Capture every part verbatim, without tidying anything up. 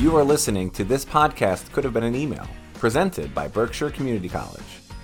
You are listening to This Podcast Could Have Been an Email, presented by Berkshire Community College.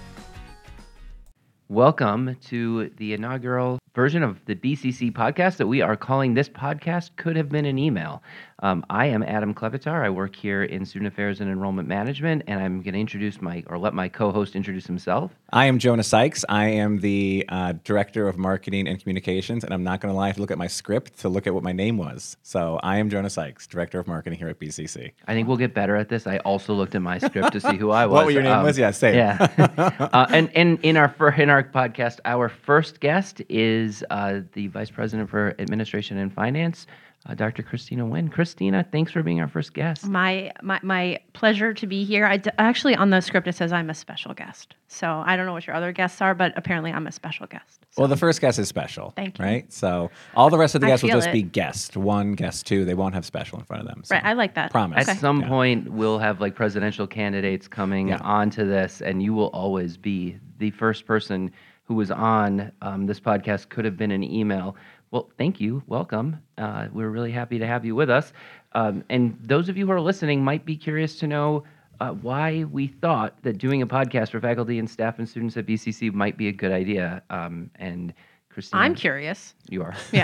Welcome to the inaugural version of the B C C podcast that we are calling This Podcast Could Have Been an Email. Um, I am Adam Klevitar. I work here in Student Affairs and Enrollment Management, and I'm going to introduce my, or let my co-host introduce himself. I am Jonah Sykes. I am the uh, Director of Marketing and Communications, and I'm not going to lie, I have to look at my script to look at what my name was. So I am Jonah Sykes, Director of Marketing here at B C C. I think we'll get better at this. I also looked at my script to see who I was. What your name um, was? Yeah, same. Yeah. uh, and, and in our fir- in our podcast, our first guest is uh, the Vice President for Administration and Finance, Uh, Doctor Christina Nguyen. Christina, thanks for being our first guest. My my my pleasure to be here. I d- actually, on the script, it says I'm a special guest. So I don't know what your other guests are, but apparently I'm a special guest. So. Well, the first guest is special. Thank you. Right? So all the rest of the I guests will feel just it. be guest. One, guest two. They won't have special in front of them. So. Right, I like that. Promise. At some Yeah. point, we'll have like presidential candidates coming Yeah. onto this, and you will always be the first person who was on um, this podcast. Could have been an email. Well, thank you. Welcome. Uh, we're really happy to have you with us. Um, and those of you who are listening might be curious to know uh, why we thought that doing a podcast for faculty and staff and students at B C C might be a good idea. Um, and Christina, I'm curious. You are. Yeah.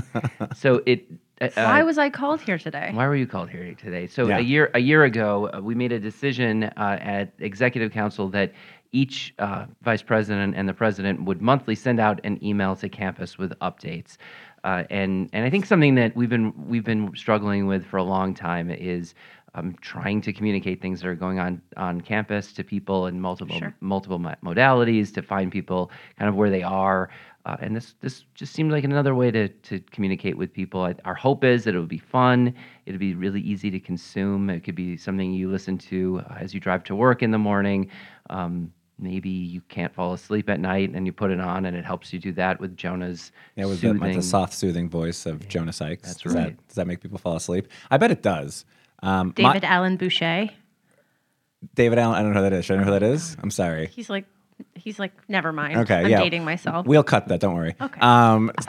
So it. Uh, Why was I called here today? Why were you called here today? So Yeah. a year a year ago, uh, we made a decision uh, at Executive Council that each uh, vice president and the president would monthly send out an email to campus with updates. Uh, and and I think something that we've been we've been struggling with for a long time is um, trying to communicate things that are going on on campus to people in multiple Sure. multiple mo- modalities, to find people kind of where they are. Uh, and this this just seemed like another way to to communicate with people. I, our hope is that it would be fun. It'd be really easy to consume. It could be something you listen to uh, as you drive to work in the morning. Um, maybe you can't fall asleep at night and you put it on and it helps you do that with Jonah's Yeah, with the, soothing. with the soft, soothing voice of Jonah Sykes. That's does right. That, does that make people fall asleep? I bet it does. Um, my- David Allen Boucher. David Allen, I don't know who that is. Should I know who that is? I'm sorry. He's like, he's like, never mind. Okay, I'm yeah. dating myself. We'll cut that. Don't worry. Okay. Um, it's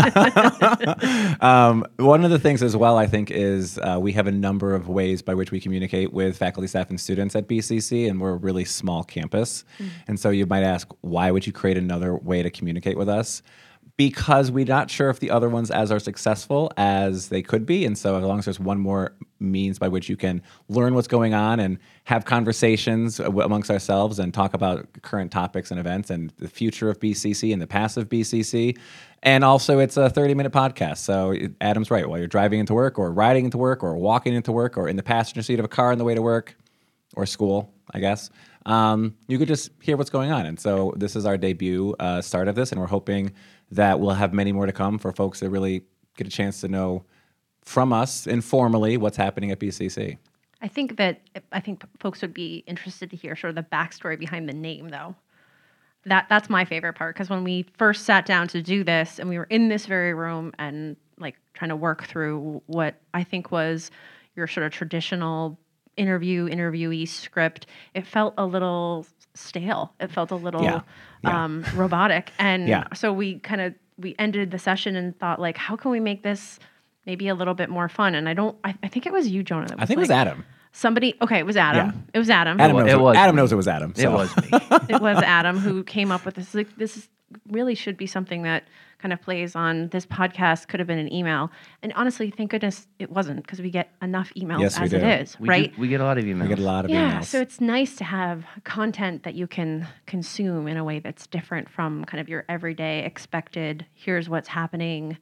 not- um, one of the things as well, I think, is uh, we have a number of ways by which we communicate with faculty, staff, and students at B C C, and we're a really small campus. Mm. And so you might ask, why would you create another way to communicate with us? Because we're not sure if the other ones as are successful as they could be. And so as long as there's one more means by which you can learn what's going on and have conversations amongst ourselves and talk about current topics and events and the future of B C C and the past of B C C. And also it's a thirty-minute podcast. So Adam's right. While you're driving into work or riding into work or walking into work or in the passenger seat of a car on the way to work or school, I guess, um, you could just hear what's going on. And so this is our debut uh, start of this, and we're hoping that we'll have many more to come for folks that really get a chance to know from us informally what's happening at B C C. I think that I think folks would be interested to hear sort of the backstory behind the name, though. That that's my favorite part, because when we first sat down to do this, and we were in this very room and like trying to work through what I think was your sort of traditional interview interviewee script, it felt a little stale. It felt a little Yeah. Yeah. Um, robotic, and Yeah. so we kind of we ended the session and thought, like, how can we make this maybe a little bit more fun? And I don't. I, I think it was you, Jonah. That was I think like, it was Adam. Somebody. Okay, it was Adam. Yeah. It was Adam. Adam, wa- knows, it it was Adam me. knows it was Adam. It so. was me. It was Adam who came up with this. Like, this is, really should be something that kind of plays on this podcast. Could have been an email, and honestly, thank goodness it wasn't, because we get enough emails Yes, we as do. it is, We right? do- we get a lot of emails. We get a lot of Yeah, emails. so it's nice to have content that you can consume in a way that's different from kind of your everyday expected, here's what's happening,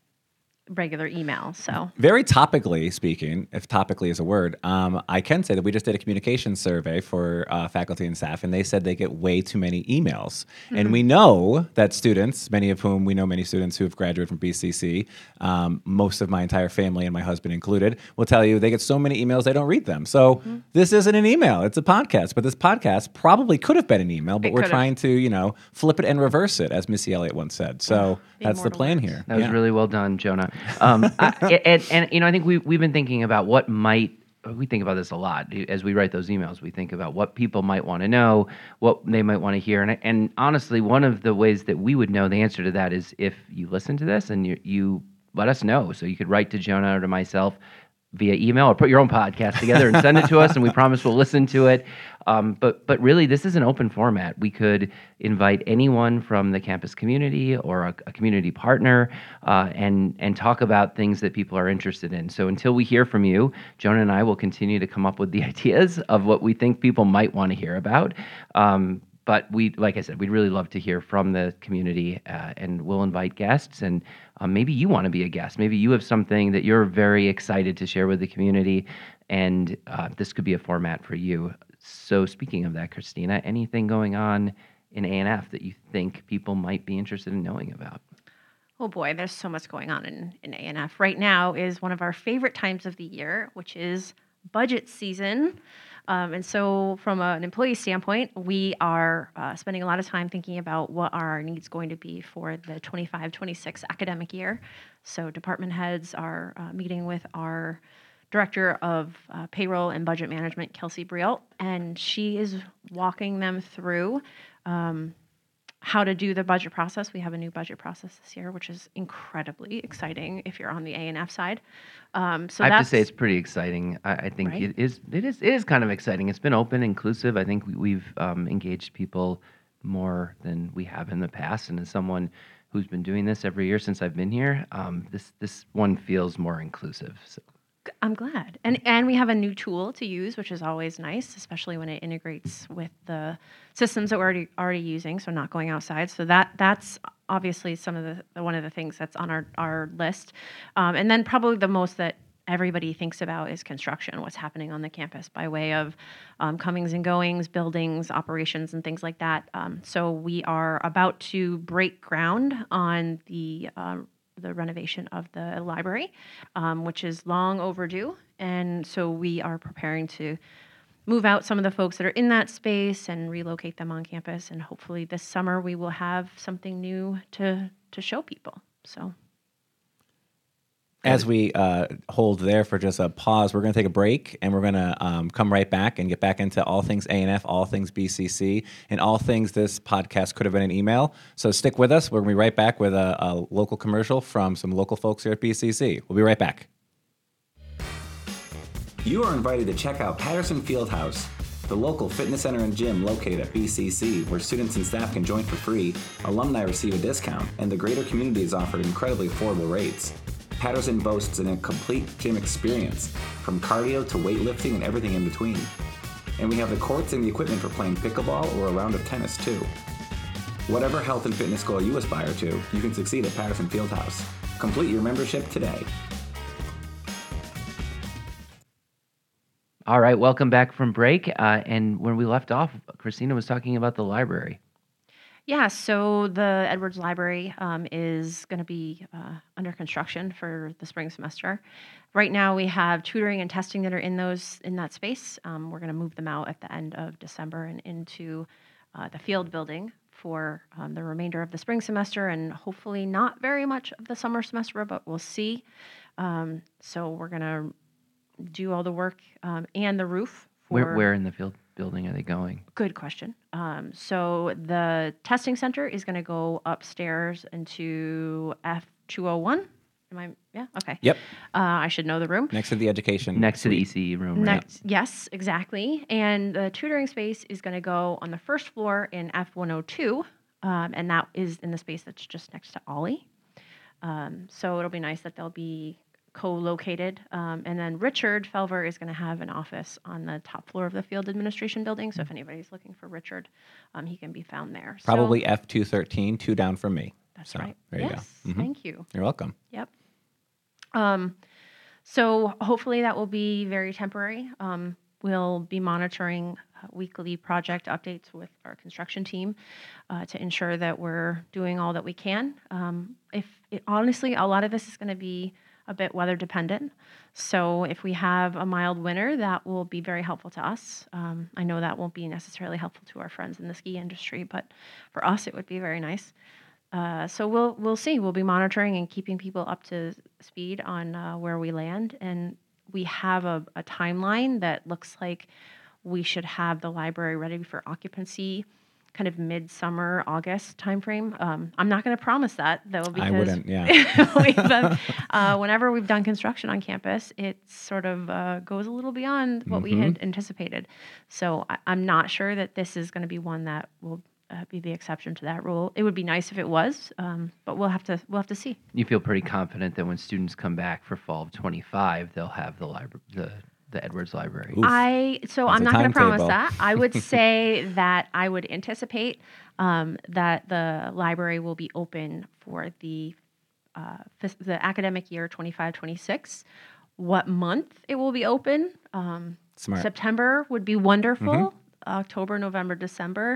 regular email. So Very topically speaking, if topically is a word, um, I can say that we just did a communication survey for uh, faculty and staff, and they said they get way too many emails. Mm-hmm. And we know that students, many of whom we know many students who have graduated from B C C, um, most of my entire family and my husband included, will tell you they get so many emails they don't read them. So Mm-hmm. this isn't an email, it's a podcast. But this podcast probably could have been an email, but It we're could've. trying to, you know, flip it and reverse it, as Missy Elliott once said. So The that's the immortal plan words. here. That was Yeah. really well done, Jonah. Um, I, and, and you know, I think we we've been thinking about what might. We think about this a lot as we write those emails. We think about what people might want to know, what they might want to hear, and and honestly, one of the ways that we would know the answer to that is if you listen to this and you you let us know. So you could write to Jonah or to myself. via email or put your own podcast together and send it to us, and we promise we'll listen to it. Um, but but really, this is an open format. We could invite anyone from the campus community or a, a community partner uh, and and talk about things that people are interested in. So until we hear from you, Jonah and I will continue to come up with the ideas of what we think people might want to hear about. Um, But we, like I said, we'd really love to hear from the community, uh, and we'll invite guests. And uh, maybe you want to be a guest. Maybe you have something that you're very excited to share with the community, and uh, this could be a format for you. So, speaking of that, Christina, anything going on in A and F that you think people might be interested in knowing about? Oh boy, there's so much going on in, in A and F. Right now is one of our favorite times of the year, which is budget season. Um, and so from a, an employee standpoint, we are uh, spending a lot of time thinking about what are our needs going to be for the twenty-five twenty-six academic year. So department heads are uh, meeting with our director of uh, payroll and budget management, Kelsey Brielt, and she is walking them through um, how to do the budget process. We have a new budget process this year, which is incredibly exciting if you're on the A and F side. Um, so I have that's, to say it's pretty exciting. I, I think Right? it is. It is. It is kind of exciting. It's been open, inclusive. I think we, we've um, engaged people more than we have in the past. And as someone who's been doing this every year since I've been here, um, this this one feels more inclusive. So. I'm glad. And and we have a new tool to use, which is always nice, especially when it integrates with the systems that we're already already using, so not going outside. So that that's obviously some of the, the one of the things that's on our, our list. Um, and then probably the most that everybody thinks about is construction, what's happening on the campus by way of um, comings and goings, buildings, operations, and things like that. Um, so we are about to break ground on the uh, the renovation of the library, um, which is long overdue. And so we are preparing to move out some of the folks that are in that space and relocate them on campus. And hopefully this summer we will have something new to, to show people. So As we uh, hold there for just a pause, we're going to take a break, and we're going to um, come right back and get back into all things A and F, all things B C C, and all things this podcast could have been an email. So stick with us. We're going to be right back with a, a local commercial from some local folks here at B C C. We'll be right back. You are invited to check out Patterson Fieldhouse, the local fitness center and gym located at B C C, where students and staff can join for free, alumni receive a discount, and the greater community is offered incredibly affordable rates. Patterson boasts a complete gym experience, from cardio to weightlifting and everything in between. And we have the courts and the equipment for playing pickleball or a round of tennis too. Whatever health and fitness goal you aspire to, you can succeed at Patterson Fieldhouse. Complete your membership today. All right, welcome back from break. Uh, and when we left off, Christina was talking about the library. yeah, so the Edwards Library um, is going to be uh, under construction for the spring semester. Right now, we have tutoring and testing that are in those in that space. Um, we're going to move them out at the end of December and into uh, the field building for um, the remainder of the spring semester, and hopefully not very much of the summer semester, but we'll see. Um, so we're going to do all the work um, and the roof. For Where where in the field building are they going? Good question. Um, so the testing center is going to go upstairs into F two oh one. Am I? Yeah. Okay. Yep. Uh, I should know the room. Next to the education. Next to the suite. E C E room, right? Next, yes, exactly. And the tutoring space is going to go on the first floor in F one oh two, um, and that is in the space that's just next to Ollie. Um, so it'll be nice that they'll be co-located. Um, and then Richard Felver is going to have an office on the top floor of the field administration building. So if anybody's looking for Richard, um, he can be found there. So Probably F two thirteen, two down from me. that's So, right. There you yes, go. Mhm. thank you. You're welcome. Yep. Um, so hopefully that will be very temporary. Um, we'll be monitoring uh, weekly project updates with our construction team uh, to ensure that we're doing all that we can. Um, if it, honestly, a lot of this is going to be a bit weather dependent. So if we have a mild winter, that will be very helpful to us. Um, I know that won't be necessarily helpful to our friends in the ski industry, but for us, it would be very nice. Uh, so we'll we'll see. We'll be monitoring and keeping people up to speed on uh, where we land, and we have a, a timeline that looks like we should have the library ready for occupancy kind of midsummer, August timeframe. Um, I'm not going to promise that though, because I wouldn't, yeah. we've, um, uh, whenever we've done construction on campus, it sort of uh, goes a little beyond what we had anticipated. So I, I'm not sure that this is going to be one that will uh, be the exception to that rule. It would be nice if it was, um, but we'll have to we'll have to see. You feel pretty confident that when students come back for fall of twenty-five, they'll have the library, the the Edwards Library. Oof. I so That's I'm a not going to promise timetable. that. I would say that I would anticipate um, that the library will be open for the uh, fis- the academic year twenty-five twenty-six. What month it will be open? Um, Smart. September would be wonderful. October, November, December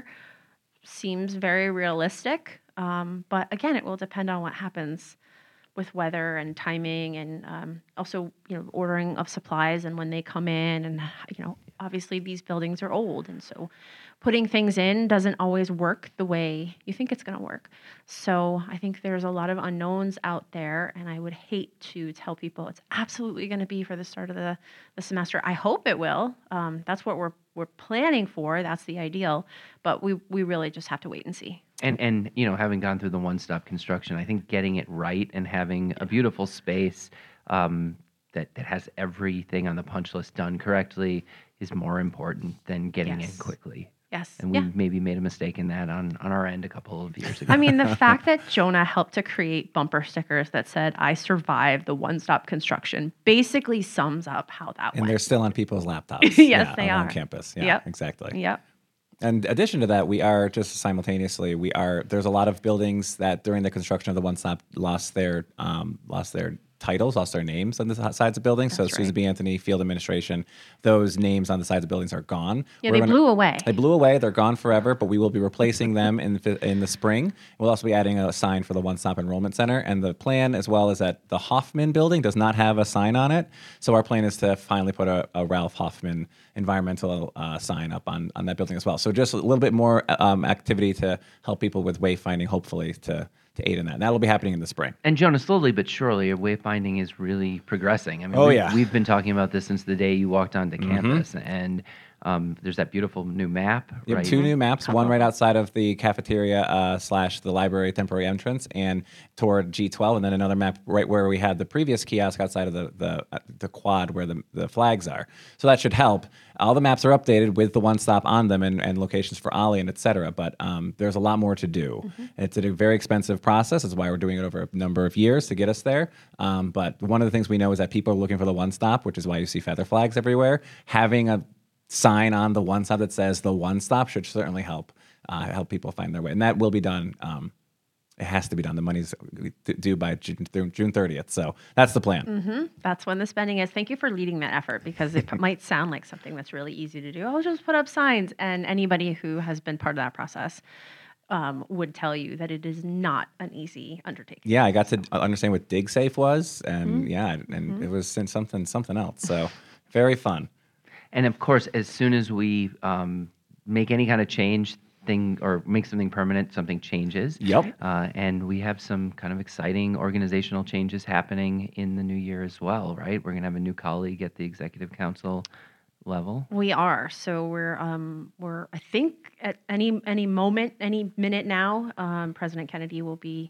seems very realistic. Um, but again, it will depend on what happens with weather and timing, and um, also, you know, ordering of supplies and when they come in. And, you know, obviously these buildings are old, and so putting things in doesn't always work the way you think it's going to work. So I think there's a lot of unknowns out there, and I would hate to tell people it's absolutely going to be for the start of the, the semester. I hope it will. Um, that's what we're we're planning for. That's the ideal, but we we really just have to wait and see. And and you know, having gone through the one-stop construction, I think getting it right and having a beautiful space um, that that has everything on the punch list done correctly is more important than getting Yes. in quickly. Yes. And we Yeah. maybe made a mistake in that on on our end a couple of years ago. I mean, the fact that Jonah helped to create bumper stickers that said, "I survived the one-stop construction," basically sums up how that And went. they're still on people's laptops. Yes, yeah, they around are. campus. Yeah, Yep. exactly. Yep. In addition to that, we are just simultaneously we are there's a lot of buildings that during the construction of the one stop lost their um, lost their titles, lost their names on the s- sides of buildings. so That's Susan right. B. Anthony Field Administration, those names on the sides of buildings are gone. Yeah, We're they gonna- blew away. They blew away. They're gone forever, but we will be replacing them in the, in the spring. We'll also be adding a sign for the One Stop Enrollment Center. And the plan, as well, is that the Hoffman building does not have a sign on it. So our plan is to finally put a, a Ralph Hoffman environmental uh, sign up on, on that building as well. So just a little bit more um, activity to help people with wayfinding, hopefully, to, to aid in that. And that'll be happening in the spring. And Jonah, slowly but surely, your wayfinding is really progressing. I mean, Oh, we, yeah. we've been talking about this since the day you walked onto campus, and um, there's that beautiful new map. You have right? two new maps, one right outside of the cafeteria uh, slash the library temporary entrance and toward G twelve, and then another map right where we had the previous kiosk outside of the the, uh, the quad where the, the flags are. So that should help. All the maps are updated with the one stop on them and, and locations for Ollie and et cetera, but um, there's a lot more to do. It's a very expensive process. That's why we're doing it over a number of years to get us there. Um, but one of the things we know is that people are looking for the one stop, which is why you see feather flags everywhere. Having a sign on the one stop that says the one stop should certainly help uh, help people find their way, and that will be done. Um, it has to be done. The money's due by June, June thirtieth, so that's the plan. That's when the spending is. Thank you for leading that effort, because it might sound like something that's really easy to do. I'll just put up signs, and anybody who has been part of that process um, would tell you that it is not an easy undertaking. Yeah, I got to understand what DigSafe was, and yeah, and it was something something else. So very fun. And of course, as soon as we um, make any kind of change thing or make something permanent, something changes. Yep. Uh, and we have some kind of exciting organizational changes happening in the new year as well, right? We're going to have a new colleague at the executive council level. We are. So we're um, we're I think at any any moment, any minute now, um, President Kennedy will be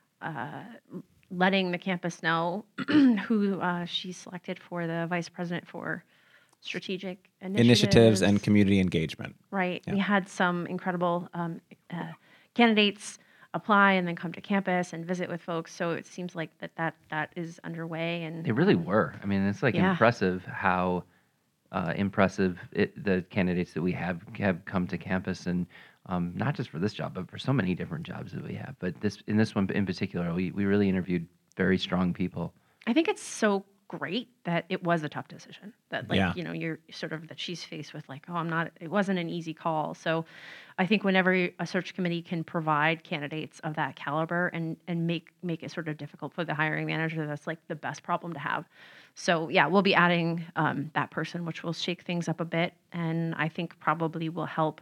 uh, letting the campus know who uh, she selected for the vice president for strategic initiatives, Initiatives and community engagement. Right. We had some incredible um, uh, candidates apply and then come to campus and visit with folks. So it seems like that that, that is underway. And They really um, were. I mean, it's like Yeah. impressive how uh, impressive it, the candidates that we have have come to campus, and um, not just for this job, but for so many different jobs that we have. But this in this one in particular, we, we really interviewed very strong people. I think it's so great that it was a tough decision. That like Yeah. you know you're sort of that she's faced with like, oh, I'm not. It wasn't an easy call. So I think whenever a search committee can provide candidates of that caliber and and make make it sort of difficult for the hiring manager, that's like the best problem to have. So yeah, we'll be adding um, that person, which will shake things up a bit, and I think probably will help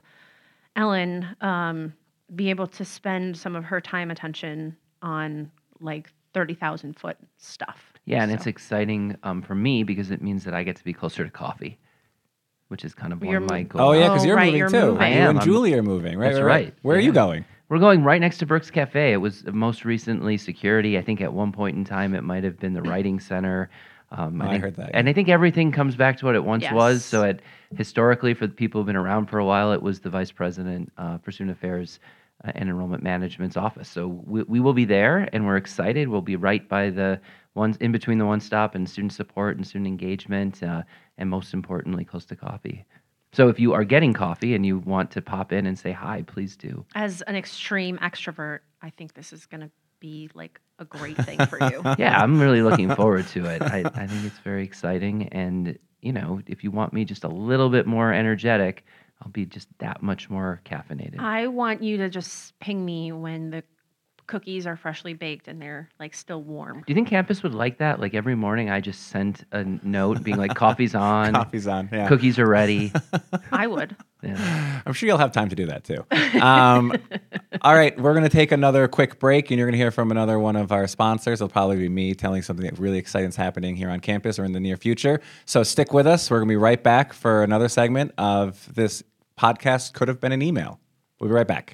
Ellen um, be able to spend some of her time attention on like thirty thousand foot stuff. Yeah, and So- it's exciting um, for me because it means that I get to be closer to coffee. which is kind of You're one of my mo- goals. Oh yeah, because Oh, you're right, moving you're too. moving. I You am, and I'm- Julie are moving, right? That's right, right. Where are Yeah. you going? We're going right next to Brooks Cafe. It was most recently security. I think at one point in time it might have been the Writing Center. Um, Oh, I think, heard that, And yeah. I think everything comes back to what it once Yes. was. So, it, historically, for the people who've been around for a while, it was the Vice President uh, for Student Affairs uh, and Enrollment Management's office. So we, we will be there, and we're excited. We'll be right by the ones in between the One Stop and student support and student engagement, uh, and most importantly, close to coffee. So if you are getting coffee and you want to pop in and say hi, please do. As an extreme extrovert, I think this is going to be like a great thing for you. Yeah, I'm really looking forward to it. I, I think it's very exciting. And, you know, if you want me just a little bit more energetic, I'll be just that much more caffeinated. I want you to just ping me when the cookies are freshly baked and they're like still warm. Do you think campus would like that? Like every morning I just sent a note being like, coffee's on, Coffee's on. Yeah. cookies are ready. I would. Yeah. I'm sure you'll have time to do that too. Um, all right, we're going to take another quick break, and you're going to hear from another one of our sponsors. It'll probably be me telling something that really exciting is happening here on campus or in the near future. So stick with us. We're going to be right back for another segment of this podcast. Could have been an email. We'll be right back.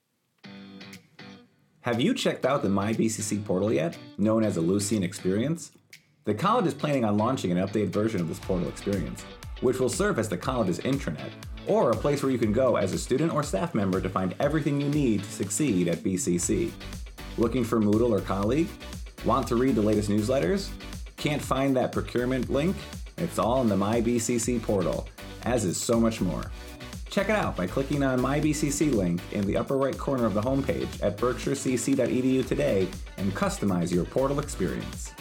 Have you checked out the My B C C portal yet, known as a Lucian Experience? The college is planning on launching an updated version of this portal experience, which will serve as the college's intranet, or a place where you can go as a student or staff member to find everything you need to succeed at B C C. Looking for Moodle or Colleague? Want to read the latest newsletters? Can't find that procurement link? It's all in the My B C C portal, as is so much more. Check it out by clicking on My B C C link in the upper right corner of the homepage at berkshire c c dot e d u today and customize your portal experience.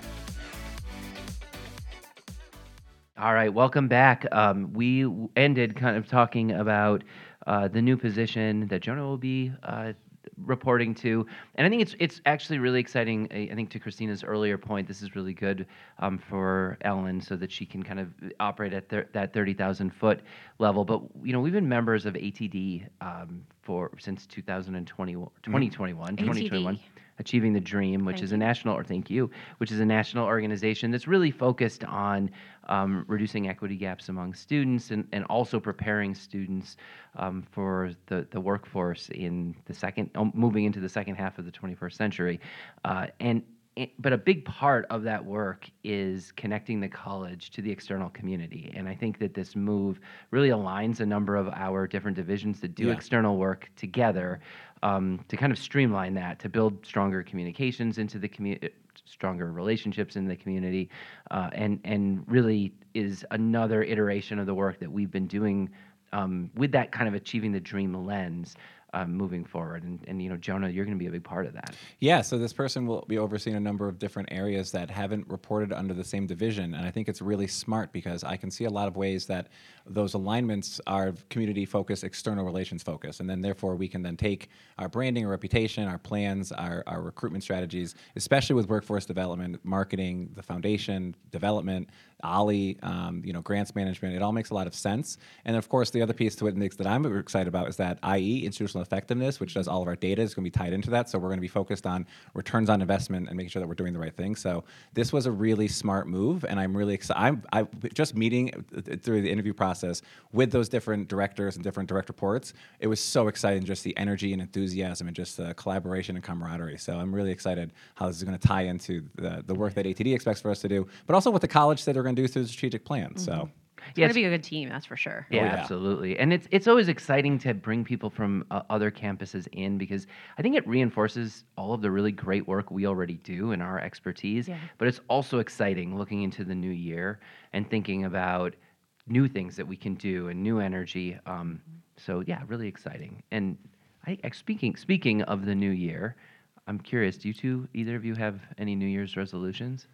All right, welcome back. Um, we w- ended kind of talking about uh, the new position that Jonah will be uh, reporting to, and I think it's it's actually really exciting. I I think to Christina's earlier point, this is really good um, for Ellen, so that she can kind of operate at thir- that thirty thousand foot level. But you know, we've been members of A T D um, for since two thousand twenty, twenty twenty-one, twenty twenty-one. Achieving the Dream, which Thank is a you. national, or thank you, which is a national organization that's really focused on um, reducing equity gaps among students and, and also preparing students um, for the, the workforce in the second, um, moving into the second half of the twenty-first century. Uh, and it- but a big part of that work is connecting the college to the external community. And I think that this move really aligns a number of our different divisions that do Yeah. external work together um, to kind of streamline that, to build stronger communications into the community, stronger relationships in the community, uh, and and really is another iteration of the work that we've been doing um, with that kind of achieving the dream lens. Um, moving forward, and, and you know, Jonah, you're going to be a big part of that. Yeah, so this person will be overseeing a number of different areas that haven't reported under the same division, and I think it's really smart because I can see a lot of ways that those alignments are community-focused, external relations-focused, and then therefore we can then take our branding, our reputation, our plans, our, our recruitment strategies, especially with workforce development, marketing, the foundation, development, Ollie, um, you know, grants management. It all makes a lot of sense. And of course, the other piece to it Nick, that I'm excited about is that I E, institutional effectiveness, which does all of our data, is going to be tied into that. So we're going to be focused on returns on investment and making sure that we're doing the right thing. So this was a really smart move, and I'm really excited. I'm I, just meeting through the interview process with those different directors and different direct reports. It was so exciting, just the energy and enthusiasm and just the collaboration and camaraderie. So I'm really excited how this is going to tie into the, the work that A T D expects for us to do, but also what the college said they're going to do through the strategic plan. Mm-hmm. So. It's Yeah, going to it's- be a good team, that's for sure. Yeah, yeah. absolutely. And it's it's always exciting to bring people from uh, other campuses in, because I think it reinforces all of the really great work we already do and our expertise. Yeah. But it's also exciting looking into the new year and thinking about new things that we can do and new energy. Um, so yeah, really exciting. And I, I- speaking speaking of the new year, I'm curious. Do you two, either of you, have any New Year's resolutions?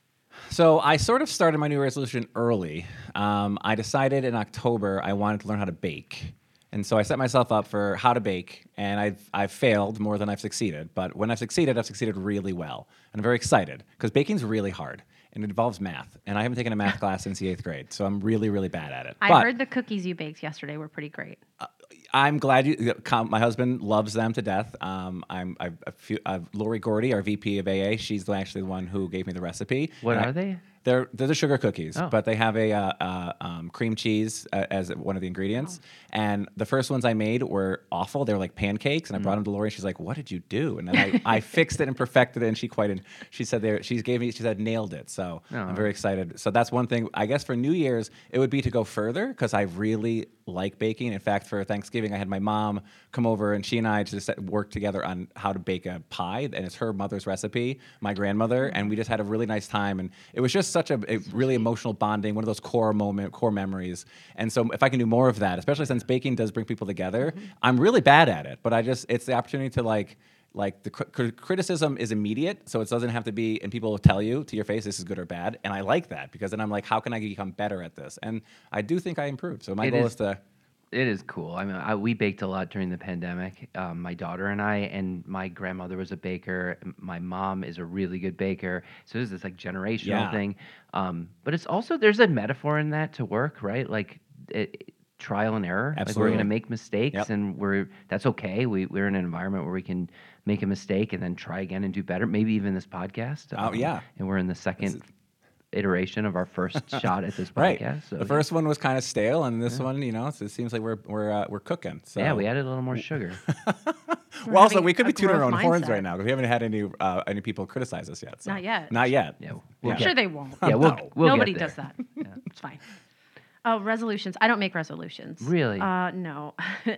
So I sort of started my new resolution early. Um, I decided in October I wanted to learn how to bake. And so I set myself up for how to bake, and I've, I've failed more than I've succeeded. But when I've succeeded, I've succeeded really well. And I'm very excited because baking's really hard, and it involves math. And I haven't taken a math class since the eighth grade, so I'm really, really bad at it. I But heard the cookies you baked yesterday were pretty great. I'm glad you. My husband loves them to death. Um, I'm. I've, a few, uh, Lori Gordy, our V P of A A, she's actually the one who gave me the recipe. What And are I- they? They're they're the sugar cookies, Oh. but they have a uh, uh, um, cream cheese uh, as one of the ingredients. And the first ones I made were awful. They were like pancakes, and I brought them to Lori. She's like, "What did you do?" And then I, I fixed it and perfected it. And she quite she said they she gave me she said nailed it. So I'm very excited. So that's one thing. I guess for New Year's it would be to go further because I really like baking. In fact, for Thanksgiving I had my mom come over and she and I just worked together on how to bake a pie, and it's her mother's recipe, my grandmother, and we just had a really nice time. And it was just such a, a really emotional bonding, one of those core moment, core memories. And so if I can do more of that, especially since baking does bring people together, mm-hmm. I'm really bad at it, but I just, it's the opportunity to like, like the cr- criticism is immediate, so it doesn't have to be, and people will tell you to your face, this is good or bad. And I like that because then I'm like, how can I become better at this? And I do think I improved. So my It goal is- is to, It is cool. I mean, I, we baked a lot during the pandemic. Um, my daughter and I, and my grandmother was a baker. M- My mom is a really good baker. So there's this like generational Yeah. thing. Um, but it's also there's a metaphor in that to work, right? Like it, trial and error. Like we're Absolutely. going to make mistakes, Yep. and we're that's okay. We we're in an environment where we can make a mistake and then try again and do better. Maybe even this podcast. Oh, Um, yeah. And we're in the second iteration of our first shot at this podcast. right. So, the first one was kind of stale, and this one, you know, so it seems like we're we're uh, we're cooking. So yeah, we added a little more sugar. Well, also, having we could a be tooting our own growth horns mindset. right now because we haven't had any uh, any people criticize us yet. So. Not yet. Not yet. Yeah, we'll Yeah. I'm get- sure they won't. Yeah, we'll, No. we'll get Nobody there. does that. It's fine. Oh, resolutions. I don't make resolutions. Really? Uh, no.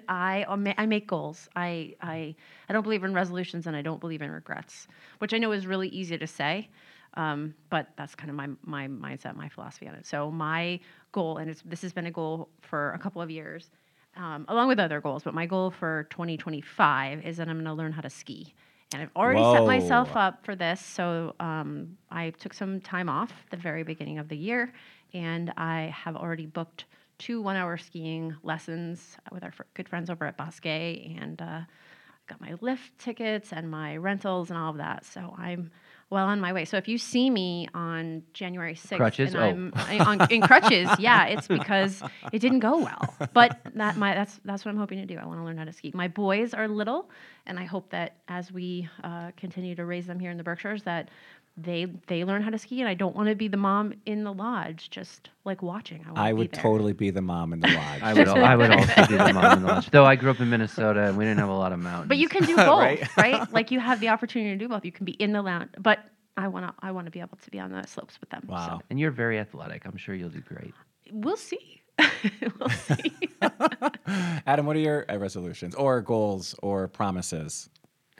I I ma- I make goals. I, I I don't believe in resolutions, and I don't believe in regrets, which I know is really easy to say, um, but that's kind of my my mindset, my philosophy on it. So my goal, and it's, this has been a goal for a couple of years, um, along with other goals, but my goal for twenty twenty-five is that I'm going to learn how to ski. And I've already set myself Whoa. up for this. So um, I took some time off the very beginning of the year, and I have already booked two one-hour skiing lessons with our fr- good friends over at Bosque, and uh, got my lift tickets and my rentals and all of that. So I'm well on my way. So if you see me on January sixth, Crutches? and Oh. I'm I- on, in crutches, yeah, it's because it didn't go well. But that my that's that's what I'm hoping to do. I want to learn how to ski. My boys are little, and I hope that as we uh, continue to raise them here in the Berkshires, that they they learn how to ski. And I don't want to be the mom in the lodge, just like watching. I, want I to would be there. totally be the mom in the lodge. I would, al- I would also be the mom in the lunch. Though I grew up in Minnesota and we didn't have a lot of mountains. But you can do both, Right? right? Like you have the opportunity to do both. You can be in the lounge, but I want to I want to be able to be on the slopes with them. Wow. And you're very athletic. I'm sure you'll do great. So we'll see. we'll see. Adam, what are your uh, resolutions or goals or promises?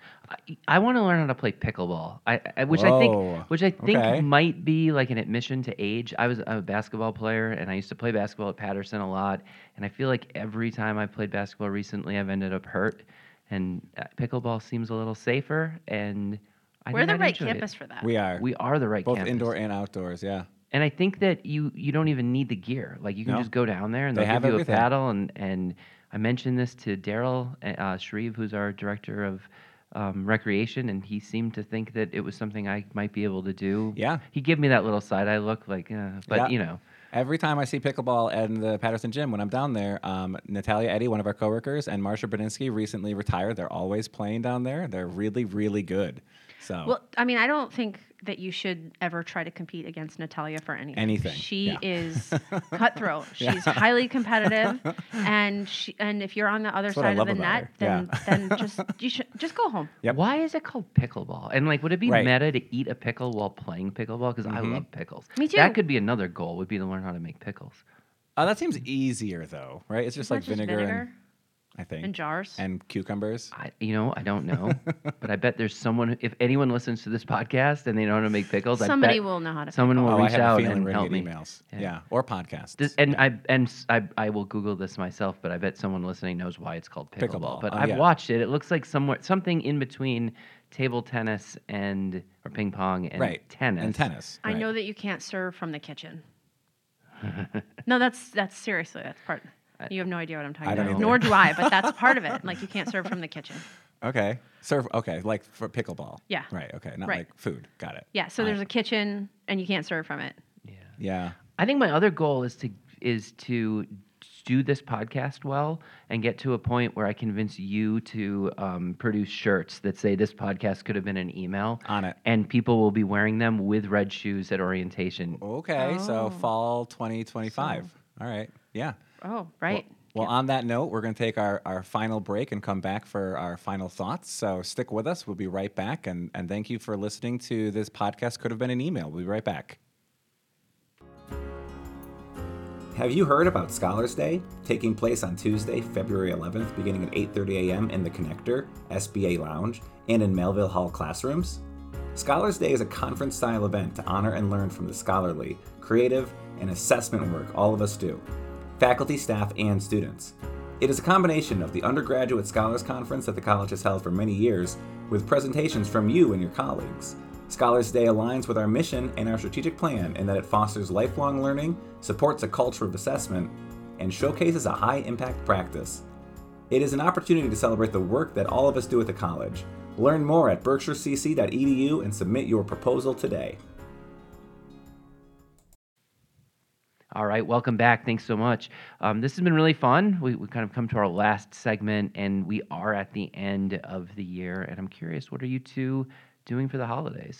I, I want to learn how to play pickleball. I, I which I Whoa. think which I think Okay. might be like an admission to age. I was a basketball player and I used to play basketball at Patterson a lot. And I feel like every time I've played basketball recently, I've ended up hurt. And uh, pickleball seems a little safer. And I We're think the I'd right enjoy campus it. for that. We are We are the right both campus. indoor and outdoors. Yeah. And I think that you you don't even need the gear. Like you can No. just go down there and They they'll have give you everything. a paddle. And, and I mentioned this to Daryl uh, Shreve, who's our director of um, recreation, and he seemed to think that it was something I might be able to do. Yeah. He gave me that little side eye look, like, uh, but Yeah. you know, Every time I see pickleball at the Patterson gym when I'm down there, um, Natalia Eddy, one of our coworkers, and Marsha Bradinsky recently retired. They're always playing down there. They're really, really good. So Well, I mean, I don't think that you should ever try to compete against Natalia for anything. Anything, She yeah. is cutthroat. She's highly competitive, and she and if you're on the other That's what I side of love the about net, her. then then just you should just go home. Yep. why is it called pickleball? And like, would it be Right. meta to eat a pickle while playing pickleball? Because I Mhm. love pickles. Me too. That could be another goal. Would be to learn how to make pickles. uh, that seems easier though, right? It's just Isn't like that just vinegar, vinegar and I think in jars. and cucumbers. I, you know, I don't know, but I bet there's someone. Who, if anyone listens to this podcast and they know how to make pickles, Somebody I bet will know how to. someone pickle. will Oh, I reach have a out feeling and we're gonna help get me. emails. Yeah. Yeah. or podcasts. This, and Yeah. I and s- I, I will Google this myself, but I bet someone listening knows why it's called pickleball. Pickleball. But Oh, I've yeah. watched it. It looks like somewhere something in between table tennis and or ping pong and right tennis. and tennis. I right. know that you can't serve from the kitchen. No, that's that's seriously that's part. You have no idea what I'm talking I don't about. either. Nor do I, but that's part of it. Like you can't serve from the kitchen. Okay, serve. Okay, like for pickleball. Yeah. Right. Okay, not Right. like food. Got it. Yeah, so I- there's a kitchen and you can't serve from it. Yeah. Yeah. I think my other goal is to is to do this podcast well and get to a point where I convince you to um, produce shirts that say this podcast could have been an email On it. and people will be wearing them with red shoes at orientation. Okay, so Oh. fall twenty twenty-five. All right, yeah. Oh, right. Well, on that note, we're going to take our, our final break and come back for our final thoughts. So stick with us. We'll be right back. And, and thank you for listening to this podcast. Could have been an email. We'll be right back. Have you heard about Scholars Day, taking place on Tuesday, February eleventh, beginning at eight thirty a.m. in the Connector, S B A Lounge, and in Melville Hall classrooms? Scholars Day is a conference-style event to honor and learn from the scholarly, creative, and assessment work all of us do, faculty, staff, and students. It is a combination of the Undergraduate Scholars Conference that the college has held for many years, with presentations from you and your colleagues. Scholars Day aligns with our mission and our strategic plan in that it fosters lifelong learning, supports a culture of assessment, and showcases a high-impact practice. It is an opportunity to celebrate the work that all of us do at the college. Learn more at berkshire c c dot e d u and submit your proposal today. All right, welcome back. Thanks so much. Um, this has been really fun. We, we kind of come to our last segment, and we are at the end of the year. And I'm curious, what are you two doing for the holidays?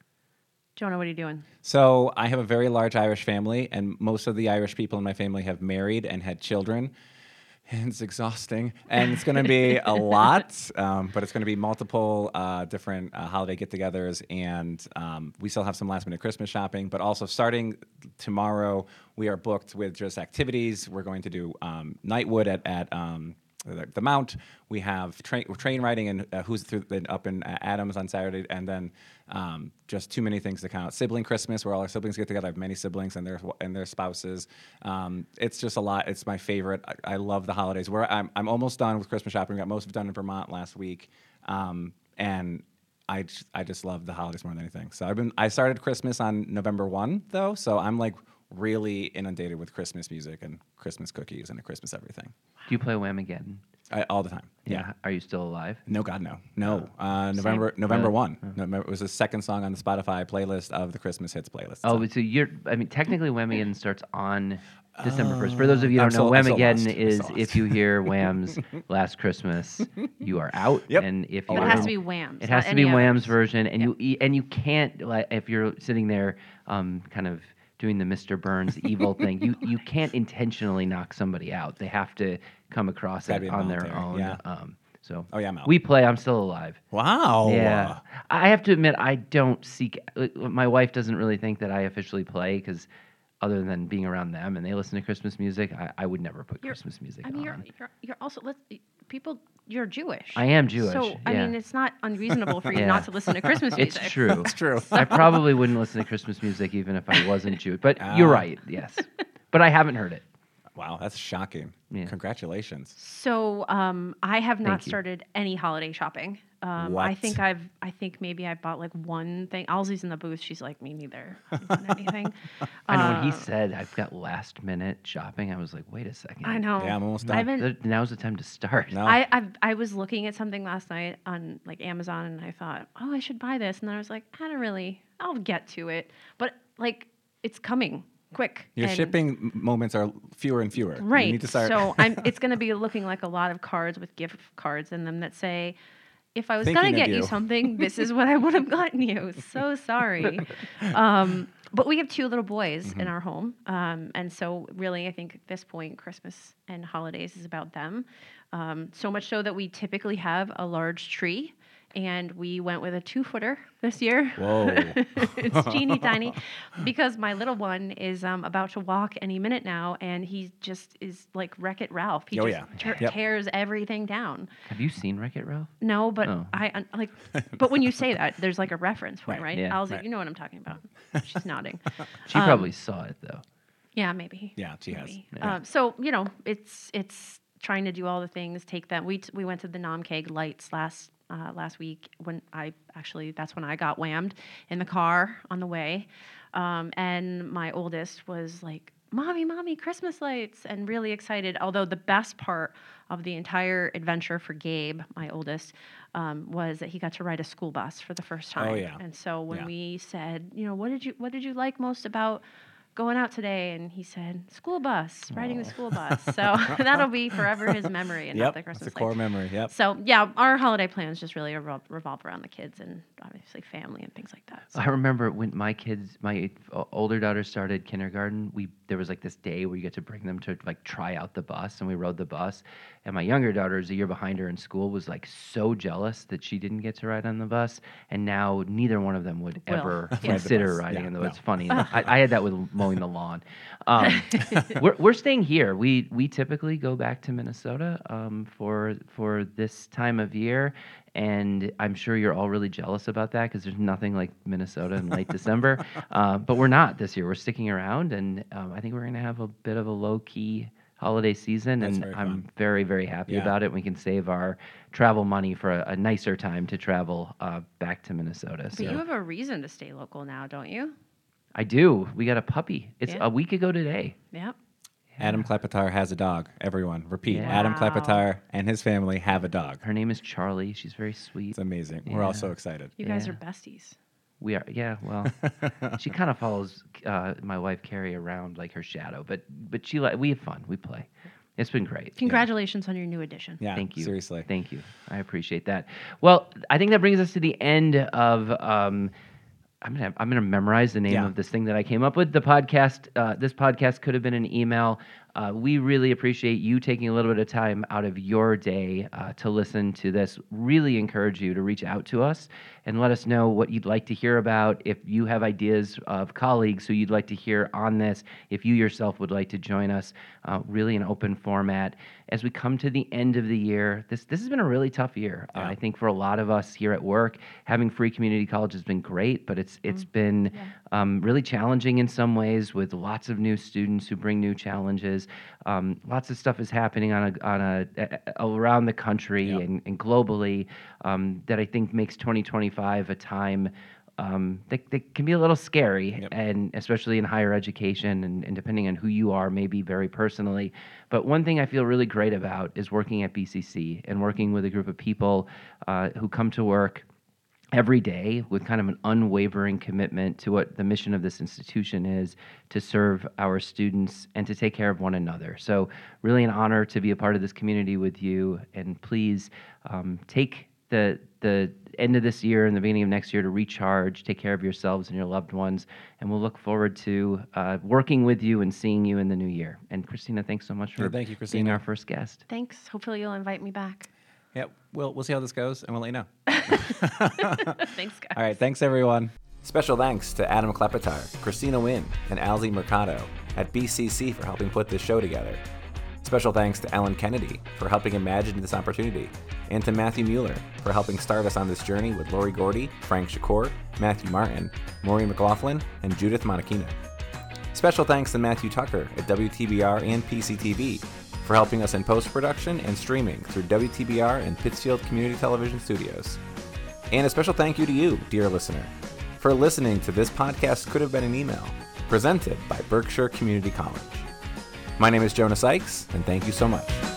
Jonah, what are you doing? So I have a very large Irish family, and most of the Irish people in my family have married and had children. And it's exhausting, and it's going to be a lot, um, but it's going to be multiple uh, different uh, holiday get-togethers, and um, we still have some last-minute Christmas shopping, but also starting tomorrow, we are booked with just activities. We're going to do um, Nightwood at, at um, the, the Mount. We have train, train riding and uh, who's through, up in uh, Adams on Saturday, and then um, just too many things to count. Sibling Christmas, where all our siblings get together. I have many siblings and their and their spouses. Um, it's just a lot. It's my favorite. I, I love the holidays. Where I'm I'm almost done with Christmas shopping. We got most of it done in Vermont last week, um, and I just, I just love the holidays more than anything. So I've been I started Christmas on November first though, so I'm like really inundated with Christmas music and Christmas cookies and a Christmas everything. Do you play Whamageddon? I, all the time. Yeah. Are you still alive? No, God, no, no. Uh, November, November Really? one. No, it was the second song on the Spotify playlist of the Christmas hits playlist. Oh, So- so you're, I mean, technically Whamageddon starts on December first. For those of you who I'm don't know, so- I'm so Whamageddon lost. I'm is so lost. if you hear Wham's Last Christmas, you are out. Yep. And if you But it are- has to be Wham's. It has not to be any Wham's others. version, and you e- and you can't, like, if you're sitting there, um, kind of doing the Mister Burns evil thing, you you can't intentionally knock somebody out. They have to come across Gotta it be on their involuntary, own. yeah. Um, so Oh, yeah, I'm out. we play. I'm still alive. Wow. Yeah, I have to admit I don't seek. uh, My wife doesn't really think that I officially play because, other than being around them and they listen to Christmas music, I, I would never put You're- Christmas music I mean, you're, on. you're you're also let's people. You're Jewish. I am Jewish. So I yeah. mean, it's not unreasonable for you Yeah. not to listen to Christmas It's music. true. It's true. I probably wouldn't listen to Christmas music even if I wasn't Jewish. But you're Ah. right. Yes, but I haven't heard it. Wow, that's shocking. Yeah. Congratulations. So um, I have not Thank you. started any holiday shopping. Um, I What? think I've. I think maybe I bought like one thing. Alzie's in the booth. She's like, me neither. I haven't done anything. I know when he Uh, said I've got last minute shopping, I was like, wait a second. I know. Yeah, I'm almost I done. haven't. Th- Now's the time to start. No. I I've, I was looking at something last night on like Amazon, and I thought, oh, I should buy this, and then I was like, I don't really. I'll get to it, but like it's coming quick. Your and- shipping m- moments are fewer and fewer. Right. You need to start. So I'm. It's going to be looking like a lot of cards with gift cards in them that say, "If I was going Thinking to of get you. you. something, this is what I would have gotten you." So sorry. Um, but we have two little boys Mm-hmm. in our home, um, and so really, I think at this point, Christmas and holidays is about them. Um, so much so that we typically have a large tree. And we went with a two-footer this year. Whoa. It's teeny tiny, because my little one is um, about to walk any minute now, and he just is like Wreck-It Ralph. He Oh, just yeah. tear- Yep. tears everything down. Have you seen Wreck-It Ralph? No, but Oh. I un- like. But when you say that, there's like a reference point, Right, right? yeah. Alzi, Right. you know what I'm talking about. She's nodding. She Um, probably saw it though. Yeah, maybe. Yeah, she has. Maybe. Yeah. Um, so you know, it's it's trying to do all the things. Take them. We t- we went to the Nom Keg lights last uh, last week when I actually that's when I got whammed in the car on the way, um, and my oldest was like, "Mommy, mommy, Christmas lights!" and really excited. Although the best part of the entire adventure for Gabe, my oldest, um, was that he got to ride a school bus for the first time. Oh, yeah. And so when Yeah. we said, you know, what did you what did you like most about going out today, and he said, school bus, riding the school bus. So that'll be forever his memory and Yep, not the Christmas it's a core lights. memory. Yep. So yeah, our holiday plans just really revol- revolve around the kids and obviously family and things like that. So. I remember when my kids, my older daughter started kindergarten, we there was like this day where you get to bring them to like try out the bus, and we rode the bus. And my younger daughter, who's a year behind her in school, was like so jealous that she didn't get to ride on the bus. And now neither one of them would Will. ever Ride the consider bus. riding Yeah, on the no. bus. It's funny. I, I had that with mowing the lawn. Um, we're we're staying here. We we typically go back to Minnesota um, for for this time of year. And I'm sure you're all really jealous about that because there's nothing like Minnesota in late December. Uh, but we're not this year. We're sticking around, and um, I think we're going to have a bit of a low-key holiday season, That's and very I'm fun. very, very happy Yeah. about it. We can save our travel money for a, a nicer time to travel uh, back to Minnesota. But So you have a reason to stay local now, don't you? I do. We got a puppy. It's Yeah. a week ago today. Yep. Adam Klepetar has a dog. Everyone, repeat. Yeah. Adam Wow. Klepetar and his family have a dog. Her name is Charlie. She's very sweet. It's amazing. We're all Yeah. so excited. You guys Yeah. are besties. We are, yeah. Well, she kind of follows uh, my wife Carrie around like her shadow, but but she like we have fun. We play. It's been great. Congratulations on your new addition. Yeah, Thank you. seriously. Thank you. I appreciate that. Well, I think that brings us to the end of. Um, I'm gonna I'm gonna memorize the name Yeah. of this thing that I came up with. The podcast. Uh, this podcast could have been an email. Uh, we really appreciate you taking a little bit of time out of your day uh, to listen to this. Really encourage you to reach out to us and let us know what you'd like to hear about. If you have ideas of colleagues who you'd like to hear on this, if you yourself would like to join us, uh, really an open format. As we come to the end of the year, this this has been a really tough year. Uh, Yeah. I think for a lot of us here at work, having free community college has been great, but it's it's been um, really challenging in some ways with lots of new students who bring new challenges. Um, lots of stuff is happening on a on a, a around the country Yep. and, and globally um, that I think makes twenty twenty-five a time um, that, that can be a little scary, Yep. and especially in higher education and, and depending on who you are, maybe very personally. But one thing I feel really great about is working at B C C and working with a group of people uh, who come to work every day with kind of an unwavering commitment to what the mission of this institution is, to serve our students and to take care of one another. So really an honor to be a part of this community with you, and please um, take the the end of this year and the beginning of next year to recharge, take care of yourselves and your loved ones, and we'll look forward to uh, working with you and seeing you in the new year. And Christina, thanks so much for Yeah, thank you, being Christina. our first guest. Thanks. Hopefully you'll invite me back. Yeah, we'll we'll see how this goes, and we'll let you know. Thanks, guys. All right, thanks everyone. Special thanks to Adam Klepetar, Christina Wynn, and Alzi Mercado at B C C for helping put this show together. Special thanks to Ellen Kennedy for helping imagine this opportunity, and to Matthew Mueller for helping start us on this journey with Lori Gordy, Frank Shakur, Matthew Martin, Maureen McLaughlin, and Judith Monachino. Special thanks to Matthew Tucker at W T B R and P C T V for helping us in post-production and streaming through W T B R and Pittsfield Community Television Studios. And a special thank you to you, dear listener, for listening to This Podcast Could Have Been an Email, presented by Berkshire Community College. My name is Jonah Sykes, and thank you so much.